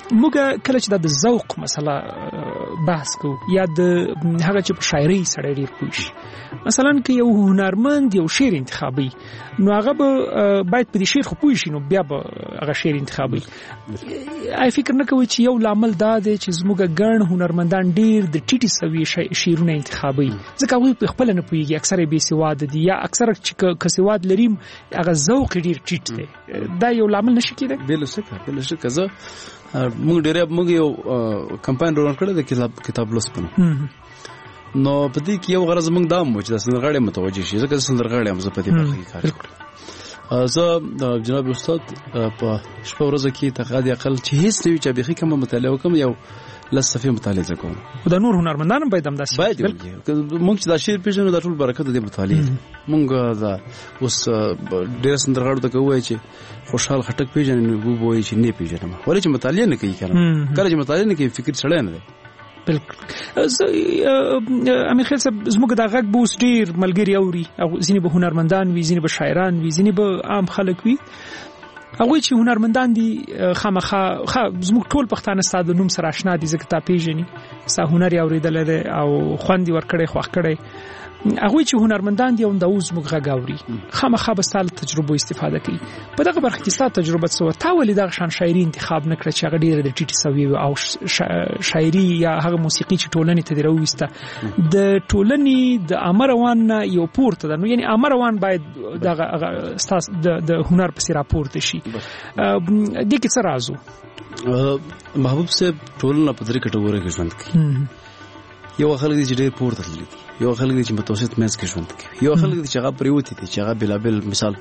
موږ کله چې د ذوق مسله بحث کوو یا د هغه چې په شاعري سره ډیر پوه شي، مثلا که یو هنرمند یو شعر انتخابي نو هغه باید په دې شعر خو پوه شي، نو بیا به هغه شعر انتخابي. آی فکر نه کوي چې یو لامل دا دی چې زموږ ګڼ هنرمندان ډیر د ټیټي سوي شعرونه انتخابي، ځکه هغوی په خپل نه پوهیږي، اکثره بې سواده دي یا اکثره چې که سواد لري هغه ذوق ډیر ټیټ دی. دا یو لامل نشي کېدای. بل شکه زه موږ یو کمپاین روان کړی د کتاب لوستنه، نو په دې کې یو غرض موږ دا مو چې د سندرغاړي متوجه شي، ځکه سندرغاړي هم زه په دې برخه کې کار کوم. زه د جناب استاد په شپه ورځ کې تقاضي اقل چې هیڅ نه وي چې بيخي کوم مطالعه وکم، یو لسفه مطالعه کوم. او د نور هنرمندانو باید هم داسې موږ چې دا شعر پیژنو دا ټول برکت د مطالعه. موږ دا اوس ډېر سندرغاړو ته کوی چې خوشحال خټک پیژنې وو چې نه پیژنم، ولې چې مطالعه نه کوي کنه، کله چې مطالعه نه کوي فکر سړی نه دی. بالکل. امیر خیل صاحب زموږ د غږ بوس ډیر ملګری اوري، او ځینې به هنرمندان وي، ځینې به شاعران وي، ځینې به عام خلک وي. هغوی چې هنرمندان دي خامخا زموږ ټول پښتانه ستا د نوم سره آشنا دي، ځکه تا پیژني، ستا هنر یې اورېدلی دی او خوند یې ورکړی، خوښ کړی. هغوی چې هنرمندان دي او د اوس موږ غږ اوري، خامخا به ستا له تجربو استفاده کوي. په دغه برخه کې ستا تجربه څه وه؟ تا ولې دغه شان شاعري انتخاب نه کړه چې هغه ډېره د ټیټې سویې وي، او شاعري یا هغه موسیقي چې ټولنې ته دې راوویسته د ټولنې د عامه روان نه یو پورته ده؟ نو یعنې عامه روان باید دغه ستاسو د هنر پسې راپورته شي. دې کې څه راز و؟ محبوب صاحب ټولنه په درې کټګورۍ کې ژوند کوي. یو خلک دي چې ډېر پورته تللي دي، یو خلک دي چې متوسط منځ کې ژوند کوي، یو خلک دي چې هغه پریوتي دي چې هغه بلابل مثال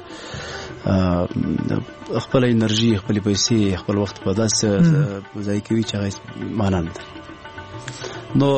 خپل انرژي، خپل پیسې، خپل وخت په داسې ځای کوي چې هغه معنا نه لري. نو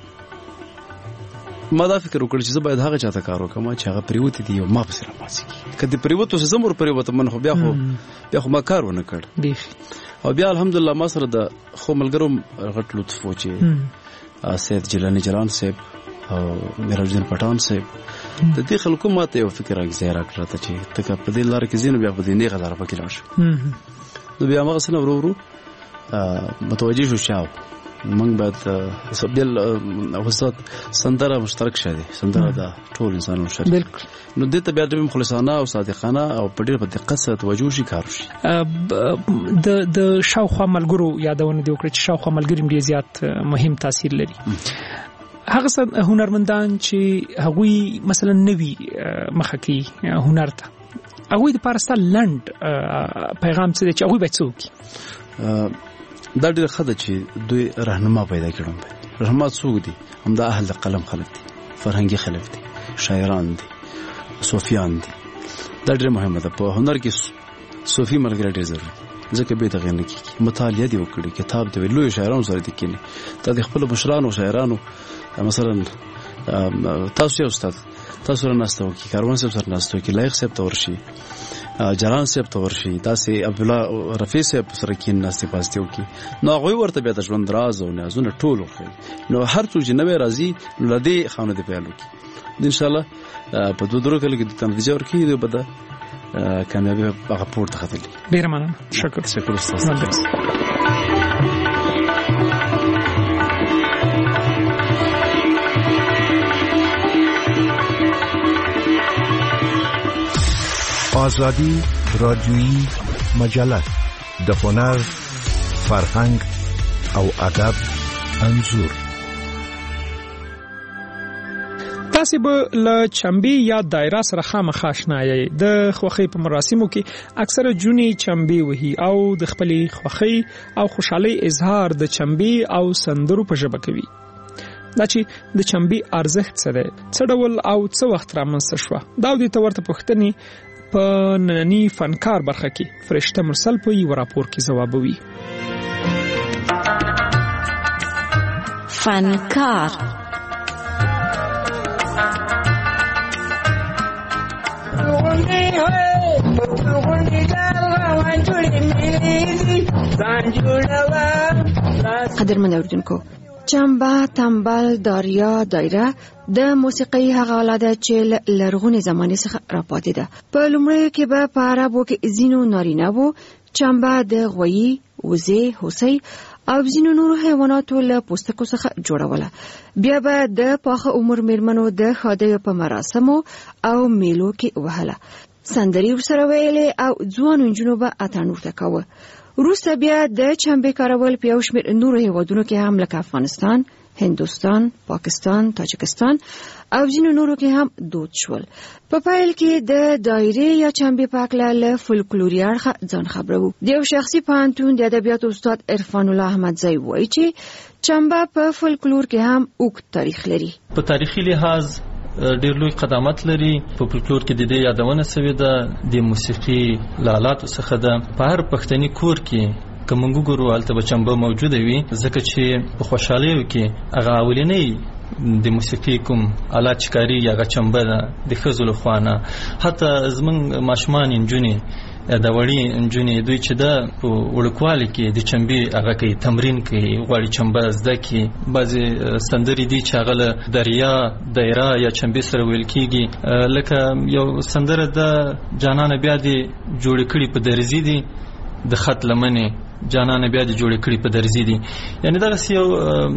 ما دا فکر وکړ چې زه باید هغه چاته کار وکړم چې هغه پریوتي دي او ما پسې راپاسي. که د پریوتو څه زمور پریوت من خو بیا خو ما کار ونه کړ، او بیا الحمدلله ما سره د خو ملګرو غټ لطف و چې سید جیلانی جلان صاحب او میرالدین پټان صاحب د دې خلکو ماته یو فکر راغی راکړه چې تک په دې لار کې زینو بیا په دې نه غزار پکې راشه. نو بیا موږ سره ورو متوجه شو شاو موږ باید سبل اوسط سندره مشترک شه دي، سندره دا ټول انسانانو شته. بالکل. نو دې ته بیا د مخلصانه او صادقانه او په ډېر په دقت سره توجه شي کار شي. د شاوخوا ملګرو یادونه دی وکړه چې شاوخوا ملګري ډېر زیات مهم تاثیر لري. هغه هنرمندان چې هغوی مثلا نوی مخه کوي هنر ته، هغوی د پاره ستاسو لنډ پیغام څه دی چې هغوی باید څه وکړي؟ دا ډېر ښه ده چې دوی راهنما پیدا کړم. راهنما څوک دي؟ همدا اهل قلم خلک دي، فرهنګي خلک دي، شاعران دي، صوفیان دي. دا ډېر مهمه ده. په هنر کې صوفي ملګری ډېر ضروري دی، ځکه به تغیر نه کیږي. مطالعه دی وکړي، کتاب دی لوی شاعرانو سره دي کینی، دا د خپل مشرانو شاعرانو مثلا تاسو یو استاد تاسو راناستو کی کاروان صاحب سره ناستو کی لایق صاحب تور شي، جلان صاحب تور شي، تاسو عبد الله رفیع صاحب سره کین ناستې پاستیو کی. نو هغه ورته بیا د ژوند راز او نازونه ټول خو نو هر څو جنوي راځي لدی خانه دی پیالو کی ان شاء الله په دوه درو کله کې د تنظیم ورکی دی بده کامیابی هغه پورته خطلې. ډیر مننه. شکر استاد. آزادی رادیویی مجله د هنر، فرهنګ او ادب انځور. تاسو به له چمبي یا دایره سره خامخا آشنا یې. د خوښۍ په مراسمو کې اکثره جونې چمبي وهي او د خپلې خوښۍ او خوشحالۍ اظهار د چمبي او سندرو په ژبه کوي. دا چې د چمبي ارزښت څه دی، څه ډول او څه وخت رامنځته شوه، دا د ته ورته پوښتنې په ننني فنکار برخه کې فرشته مرسل په یو راپور کې ځوابوي. فنکار قدرمن اوریدونکو، چمبا، تنبل، داریا، دایره د موسیقۍ هغه آله ده چې لرغونې زمانې څخه راپاتې ده. په لومړیو کې به په عربو کې ځینو نارینه وو. چمبا د غویي، وزې، هوسۍ او ځینو نورو حیواناتو له پوستکو څخه جوړوله. بیا به د پاخه عمر میرمنو د ښادیو په مراسمو او میلو کې وهله. سندرې ورسره ویلې او ځوانو نجونو به اتڼ ورته کاوه. وروسته بیا د چمبې کارول په یو شمېر نورو هیوادونو کې هم لکه افغانستان، هندوستان، پاکستان، تاجکستان او ځینو نورو کې هم دود شول. په پایل کې د دایرې یا چمبې په هکله له فولکلوري اړخه ځان خبرو. د یو شخصي پوهنتون د ادبیاتو استاد عرفان الله احمدزی وایي چې چمبه په فولکلور کې هم اوږد تاریخ لري. په تاریخي لحاظ ډېر لوی قدامت لري. په فولکلور کې د دې یادونه شوې ده د موسیقي له آلاتو څخه ده. په هر پښتني کور کې که موږ وګورو هلته به چمبه موجوده وي، ځکه چې په خوشحالیو کې هغه اولنۍ د موسیقي کوم آلات چې کارېږي هغه چمبه ده د ښځو له خوا نه. حتی زموږ ماشومان نجونې د وړې نجونې دوی چې ده په وړوکوالي کې د چمبې هغه کوي، تمرین کوي، غواړي چمبه زده کړي. بعضې سندرې دي چې هغه له دریا، دایره یا چمبې سره ویل کېږي. لکه یو سندره ده جانانه بیا دې جوړې کړي په درزي دي د خط لمنې، جانانه بیا دې جوړې کړي په درزي دي. یعنې دغسې یو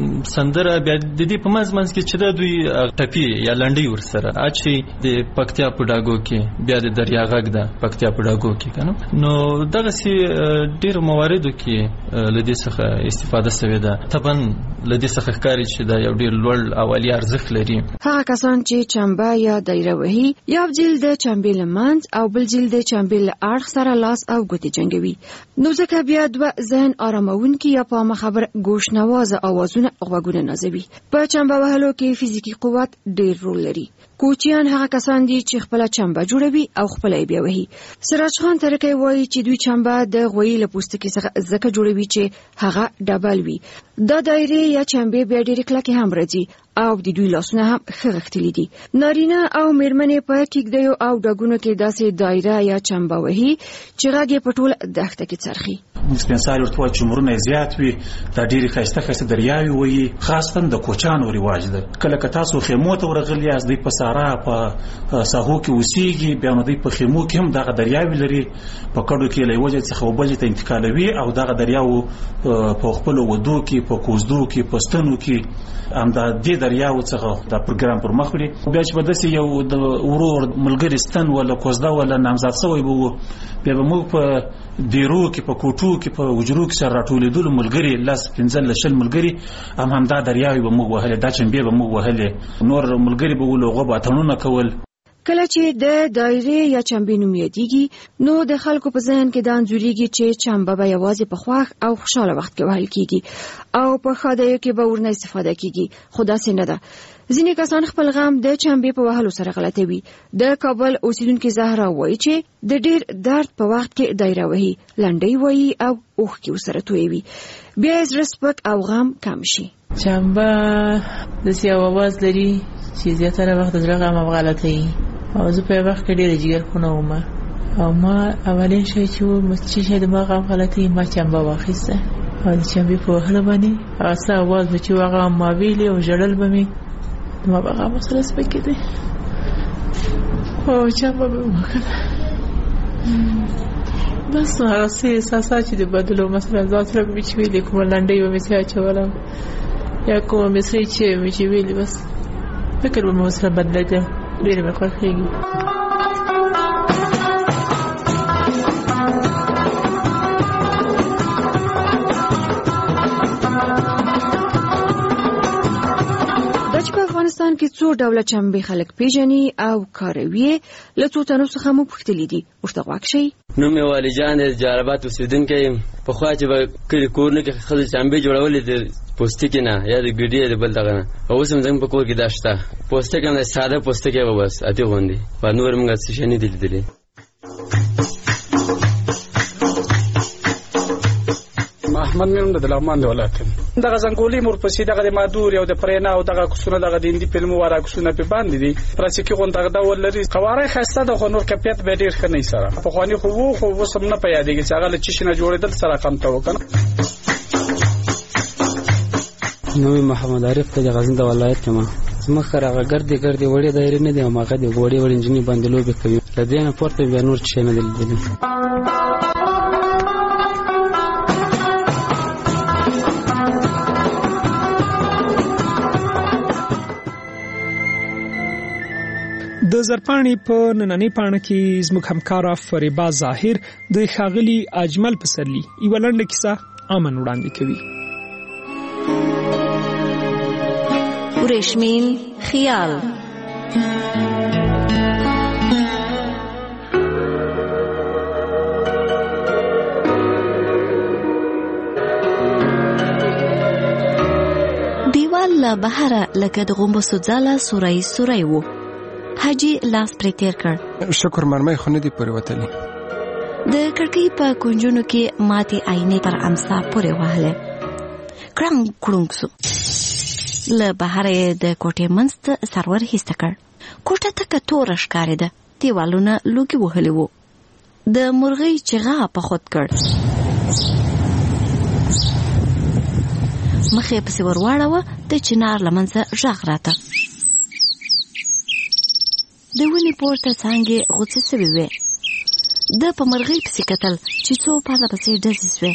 سندره بیا د دې په منځ کې چې ده دوی ټپي یا لنډۍ ورسره اچي. د پکتیا په ډاګو کې بیا د دریا غږ ده پکتیا په ډاګو کې که نه. نو دغسې ډېرو مواردو کې له دې څخه استفاده شوې ده. طبعا له دې څخه ښکاري چې دا یو ډېر لوړ او عالي ارزښت لري. هغه کسان چې چمبه یا دایره وهي، یو جیل د چمبې له منځ او بل جیل د چمبې له اړخ سره لاس او ګوتې جنګوي. نو ځکه بیا دوه ذهن آرامونکي یا په مخبر گوشنوازه اوازونه غوږونه نازوي. په چمبه وهلو کې فزیکی قوت ډېر رول لري. کوچیان هغه کسان دي چې خپل چمبه جوړوي او خپل یې بیا وهي. سراج خان ترکی وایي چې دوی چمبه د غوی له پوستکي څخه ځکه جوړوي چې هغه ډبل وي. دا دایره یا چمبه بیا ډېر کلکه هم راځي او د دوی لاسونه هم ښه غښتلي دي. نارینه او میرمنې په کېږدیو او ډاګونو کې داسې دایره یا چمبه وهي چې غږ یې په ټوله دښته کې څرخي. سپینساري ورته وایي چې عمرونه یې زیات وي، دا ډېرې ښایسته ښایسته دریاوې وایي. خاصتاً د کوچیانو رواج ده. کله که تاسو خیمو ته ورغلي یاست، دوی په صحرا په ساحو کې اوسېږي، بیا نو دوی په خیمو کې هم دغه دریاوې لري. په کډو کې له یوه ځای څخه بل ځای ته انتقالوي او دغه دریاو په خپلو ودو کې، په کوزدو کې، په ستنو کې همدا دې دریاو څخه دا پروګرام پر مخ وړي. بیا چې به داسې یو د ورور ملګري ستن ولا کوزده ولا نامزاد شوی به وو، بیا به موږ په دیرو کې، په کوټو کې، په وجرو کې سره راټولېدلو ملګري 15-20 ملګري همدا دریاوې به موږ وهلې، دا چمبې به موږ وهلې. نور ملګري به ول هغه به اتڼونه کول. کله چې د دایرې یا چمبې نوم یادېږي، نو د خلکو په ذهن کې دا انځورېږي چې چمبه به یوازې په خوښ او خوشاله وخت کې وهل کېږي او په ښادیو کې به ورنه استفاده کېږي. خو داسې نه ده. ځینې کسان خپل غم د چمبې په وهلو سره غلطوي. د کابل اوسیدونکې زهرا وایي چې د ډېر درد په وخت کې دایره وهي، لنډۍ وایي او اوښکې ورسره تویوي. بیا یې زړه سپک او غم کم شي. چمبه داسې یو اواز لري چې زیاتره وخت د زړه غم او غلطوي. او زه په وخت کې ډېره جګرخونه وم او ما اولین شی چې چې د ما غم غلطوي، ما چمبه واخیسته او د چمبې په وهلو باندې هغه څه اواز به چې هغه ما ویلې او ژړل به مې، ما به هغه سره سپکېدې او چمبه به مې وکړه. بس نو هغه څه احساسات چې د بدلو مثلا ځان سره مې چې ویلې، کومه لنډۍ به مې څه اچولم یا کومه مصرۍ چې مې چې ویلې، بس فکر به مې سره بدلېده. ډېرې مې خوښېږي. افغانستان کې څو ډوله چمبې خلک پیژني او کاروي. له څو تنو څخه مو پوښتلي دي، ورته غوږ شئ. نوم یې والي جان د جلالاباد اوسېدونکی یم. پخوا چې به کلي کورونو کې ښځو چمبې جوړولې د پوستکي نه یا د ګډې د بل دغه نه، اوس هم زموږ په کور کې دا شته. پوستک هم ساده پوستکی به بس اتې غوندې، په نور موږ څه شی نه دي لیدلي. احمد مې د لغمان ولایت دغه زنګولي مورپسې دغه د مادور او د پرینا او دغه کوسونه دغه د هندي فلمو واره کوسونه په باندې دي پراسیکي غونډه دا ولري قواره خاصه د خنور کپیت به ډیر خنۍ سره په خواني خو وسم نه پیادېږي چې هغه له چشنه جوړېدل سره کم ته وکنه. نو محمد عارف ته د غزنی د ولایت ما مخره ګرځي وړي دایره نه دی او ماغه دی وړي انجنیر باندې لوبي کوي لدينا پورته به نور څه نه دي. د زرپاڼې په نننۍ پاڼه کې زموږ همکارا فریبا ظاهر د ښاغلي اجمل پسرلی یو لنډه کیسه امن وړاندې کوي. ورېښمین خیال. دیوال له بهره لکه د غومبسو ځاله سورای سورای وو. حاجی لاس پرې تیر کړ. شکر مرمۍ خو نه دی پورې وتلی. د کړکۍ په کونجونو کې ماتې آینې تر امسا پورې وهلې. کړنګ کړنګ سو. له بهره د کوټې منځ ته سرور هیسته کړ. کوټه تکه توره ښکارېده. دیوالونه لوګي وهلي وو. د مرغۍ چغه په خود کړ. مخې پسې ورواړوه. د چنار له منځه غږ راته. د ونې پورته څانګې غوڅې سوې وې. د په مرغۍ پسې کتل چې څو پرله پسې ډزې سوې.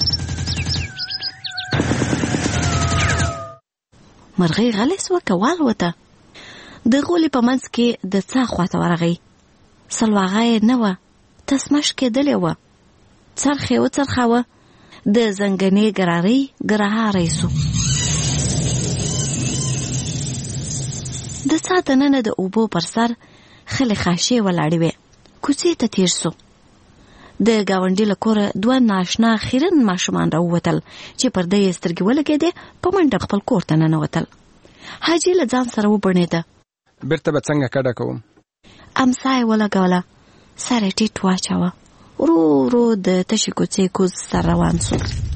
مرغۍ غلې سوه که والوته. د غولي په منځ کې د څا خواته ورغی. سلواغه یې نه وه. تسمش کېدلې وه. څرخ یې وڅرخاوه. د زنګنې ګرارۍ ګرهاری سو. د څا دننه د اوبو پر سر خلې خاشې ولاړې وې. کوڅې ته تیر سو. د ګاونډي له کوره دوه ناشنا خیرن ماشومان راووتل چې پرده یې سترګې ولګېدې. په منډه خپل کور ته ننوتل. حاجي له ځان سره وبڼېده. بیرته به څنګه کډه کوم؟ امسا یې ولګوله. سر یې ټیټ واچوه. ورو ورو د تشې کوڅې کوز سر روان سو.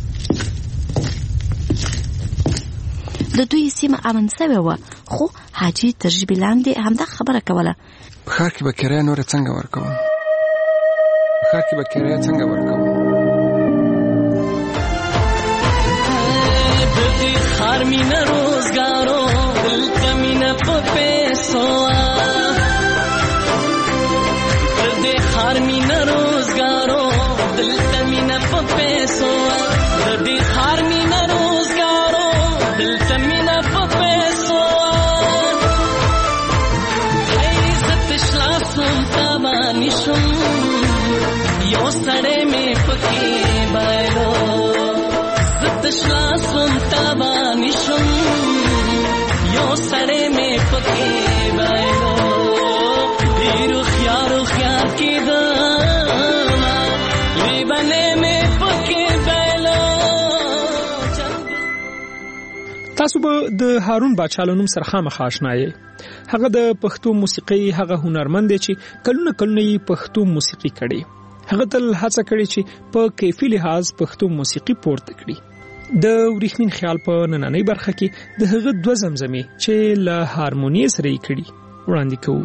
د دوی سیمه امن سوې وه. خو حاجي تر ژبې لاندې همدا خبره کوله. په ښار کې به کرایه نوره څنګه ورکوم؟ د دې ښار مینه روزګارو دلته مینه په پیسو. د دې ښار مینه روزګارو دلته مینه په پیسو. د دې ښار مینه روزګارو دلته مینه په پیسو. عزت شلاسم تابانی شم. یو سړی مې پکې بایلو. زت شلاسم تابانی شم. یو سړی مې پکې بایلو. ډېرو خیارو خیار کېدم. لیبنې مې پکې بایلو. تاسو به د هارون باچا له نوم سره خامخا آشنا یې. هغه د پښتو موسیقۍ هغه هنرمند دی چې کلونه یې پښتو موسیقي کړي. هغه تل هڅه کړې چې په کیفي لحاظ پښتو موسیقي پورته کړي. د ورېښمین خیال په نننۍ برخه کې د هغه دوه زمزمې چې له هارمونیې سره یې کړي وړاندې کوو.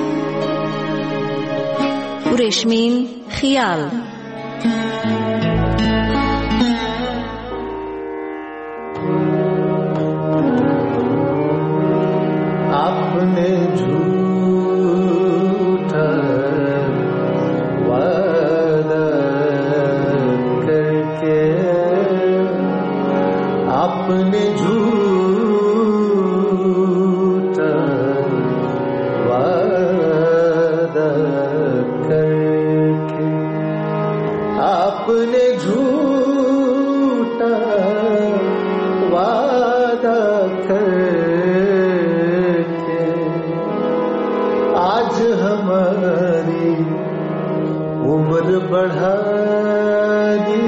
ورېښمین خیال. आपने झूठा वादा करके आपने झूठा वादा करके आपने झूठा वादा करके आज हमारी उम्र बढ़ा दी.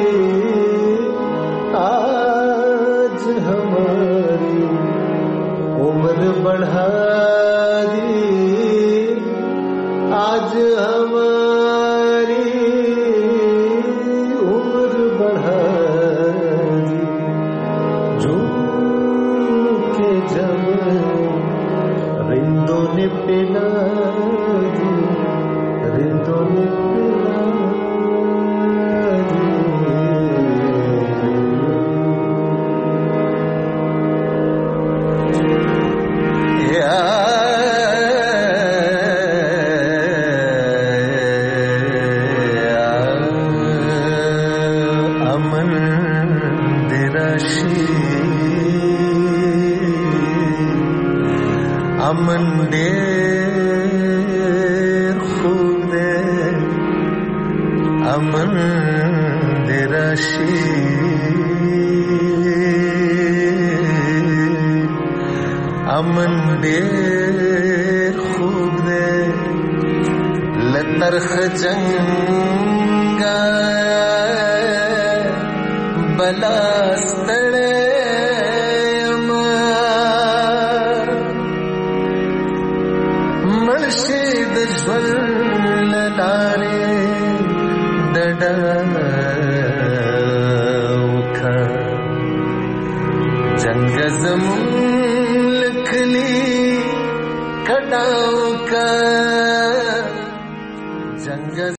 आज हमारी उम्र बढ़ा दी. आज हमारी उम्र बढ़ा दी. झूम के जब रिंदों ने पिला दी. रिंदों ने पिला दी. امن دې راشي امن ډېر خوب دی لترخ جنګ بلا ستړی مرشد ژوند لارې ډډه